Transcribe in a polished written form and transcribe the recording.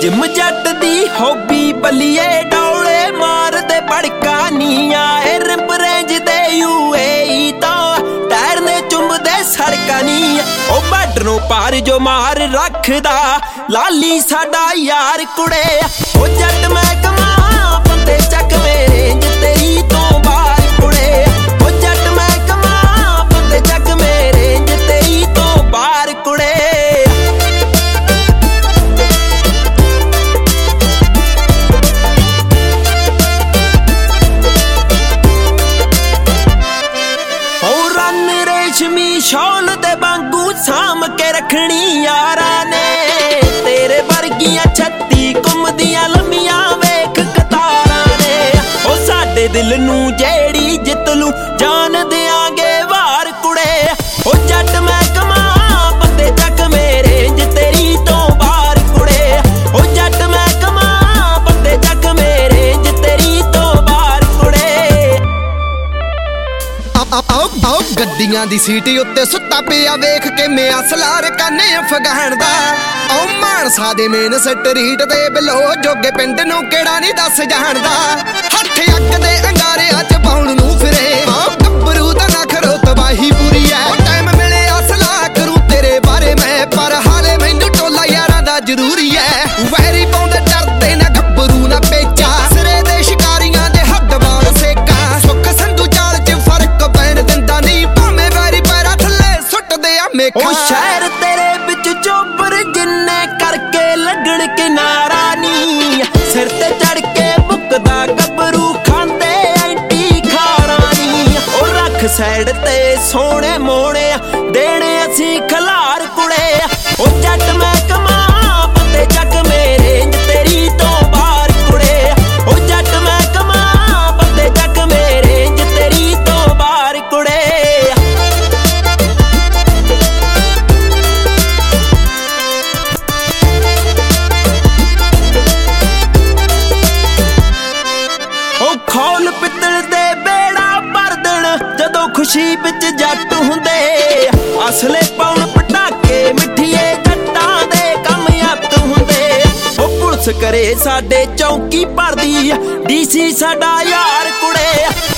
gym जट दी hobby बलिए डोले मार दे भड़का नी आए रिंप रेंज दे यूएई तो टायर ने चुमदे सड़का नी ओ बार्डरों पार जो मार रखदा लाली साडा यार कुड़े ओ जट मैं कमा बंदे चक रेंज तेरी तो बाहर कुड़े ओ जट मैं कमा बंदे चक रेंज तेरी तो बाहर कुड़े रेशमी शॉल दे वांगू साम के रखनी यारा ने तेरे वर्गियां 36 घुमदियां लम्मियां वेख कतारा ने ओ साडे दिल नू जेड़ी जित लू जान देंगे वार कुड़े ओ जट मैं कमा बंदे चक रेंज तेरी तो बाहर कुड़े ओ जट मैं कमा बंदे चक रेंज तेरी तो बाहर कुड़े आओ गड्डियां दी सीट उत्ते सुत्ता पिया वेख के मैं असलार काने अफगान दा आओ मानसा दे मेन स्ट्रीट ते बिलो जोगे पिंड नू केड़ा नहीं दस जानदा हथ अग दे अंगारे अच पाउण नू फिरे गब्बरू दा ना खरो तबाही पूरी है टाइम मिले असला करूं तेरे बारे मैं पर हाले मैनू टोला यारां दा जरूरी है वैरी पाउंदे डरदे ना गब्बरू ना पेचा सिरे दे शिकारियां दे हद बाल सेका सुख संधू चाल च फर्क पैण दिंदा नहीं भाਵੇਂ वैरी पैरा थल्ले सुੱਟਦੇ ਆ मेखा ओ शहर तेरे विच चोबर जिन्ने करके लगण किनारा नी सिर ते चढ़ के बुकदा गबरू खांदे एंटी खारा नी ओ रख साइड ते सोहणे मोहणे देणे असी खलार कुड़े ओ जट मैं कमा बंदे चक रेंज तेरी तो बाहर कुड़े ओ जट मैं कमा बंदे चक रेंज तेरी तो बाहर कुड़े ਖੋਲ ਪਿੱਤਲ ਦੇ ਬੇੜਾ ਭਰ ਦੇਣ ਜਦੋਂ ਖੁਸ਼ੀ ਵਿੱਚ ਜੱਟ ਹੁੰਦੇ ਅਸਲੇ ਪਾਉਣ ਪਟਾਕੇ ਮਿੱਠੀਏ ਜੱਟਾਂ ਦੇ ਕੰਮ ਯੱਤ ਹੁੰਦੇ ਉਹ ਪੁਲਿਸ ਕਰੇ ਸਾਡੇ ਚੌਂਕੀ ਭਰਦੀ ਡੀਸੀ ਸਾਡਾ ਯਾਰ ਕੁੜੇ